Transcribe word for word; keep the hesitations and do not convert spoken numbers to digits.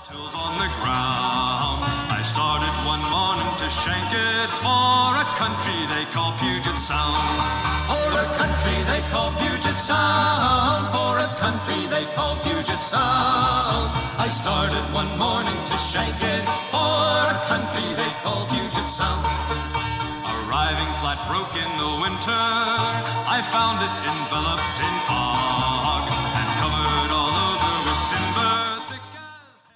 Tools on the ground. I started one morning to shank it for a country they call Puget Sound. For a country they call Puget Sound. For a country they call Puget Sound. I started one morning to shank it for a country they call Puget Sound. Arriving flat broke in the winter, I found it enveloped in fog.